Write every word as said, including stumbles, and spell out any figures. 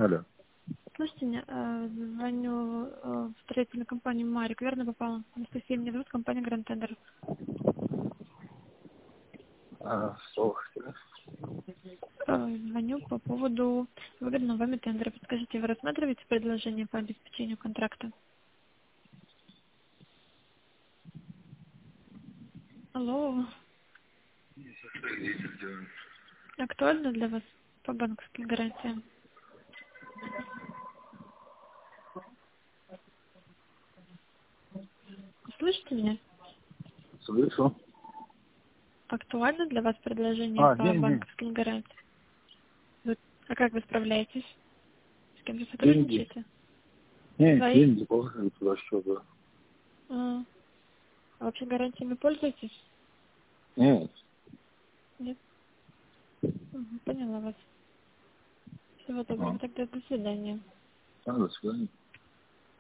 Алло. Слушайте меня, э, звоню э, в строительную компанию Марик, верно попала? Анастасия, меня зовут, компания Гранд Тендер. А, что вы хотели? Э, Звоню по поводу выгодного вами тендера. Подскажите, вы рассматриваете предложение по обеспечению контракта? Алло, актуально для вас по банковским гарантиям? Слышите меня? Слышу. Актуально для вас предложение А, по деньги. банковским гарантиям? Вы- А как вы справляетесь? С кем вы Деньги. сотрудничаете? Нет, Свои? деньги положили туда что-то. А, а вообще гарантиями пользуетесь? Нет. Нет? Мгм, поняла вас. Всего доброго. А, Тогда до свидания. а, до свидания.